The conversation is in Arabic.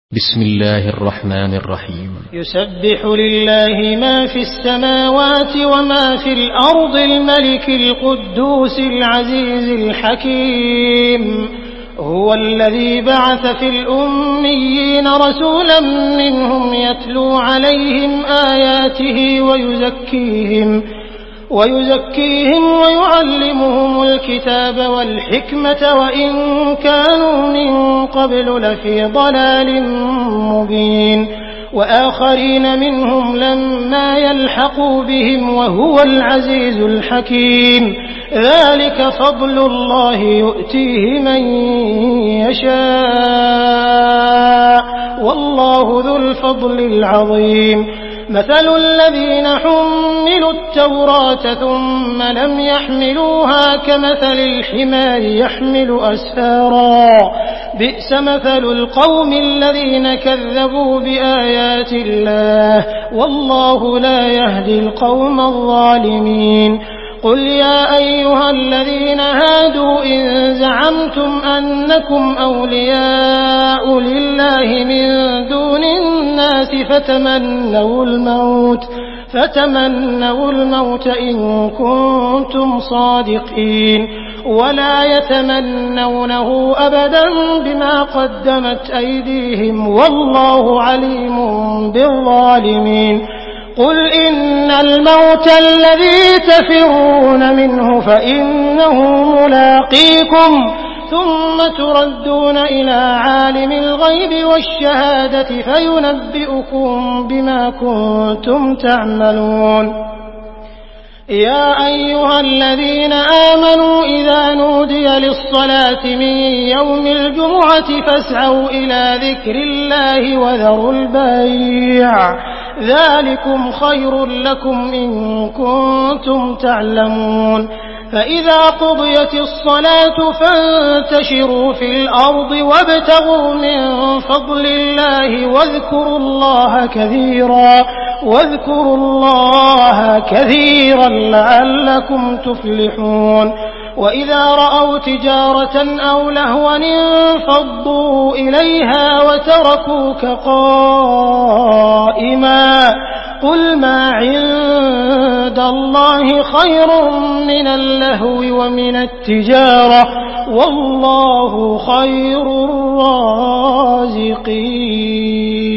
بسم الله الرحمن الرحيم. يسبح لله ما في السماوات وما في الأرض الملك القدوس العزيز الحكيم. هو الذي بعث في الأميين رسولا منهم يتلو عليهم آياته ويزكيهم ويعلمهم الكتاب والحكمة وإن كانوا من قبل لفي ضلال مبين وآخرين منهم لما يلحقوا بهم وهو العزيز الحكيم. ذلك فضل الله يؤتيه من يشاء والله ذو الفضل العظيم. مثل الذين حملوا التوراة ثم لم يحملوها كمثل الحمار يحمل أسفارا بئس مثل القوم الذين كذبوا بآيات الله والله لا يهدي القوم الظالمين. قل يا أيها الذين هادوا إن زعمتم أنكم أولياء لله من دون الناس فتمنوا الموت إن كنتم صادقين ولا يتمنونه أبدا بما قدمت أيديهم والله عليم بالظالمين. قل إن الموت الذي تفرون منه فإنه ملاقيكم ثم تردون إلى عالم الغيب والشهادة فينبئكم بما كنتم تعملون. يا أيها الذين آمنوا إذا نودي للصلاة من يوم الجمعة فاسعوا إلى ذكر الله وذروا البيع ذلكم خير لكم إن كنتم تعلمون. فإذا قضيت الصلاة فانتشروا في الأرض وابتغوا من فضل الله واذكروا الله كثيرا لعلكم تفلحون. وإذا رأوا تجارة أو لهوا انفضوا إليها وتركوك قائما قل ما عند الله خير من اللهو ومن التجارة والله خير الرازقين.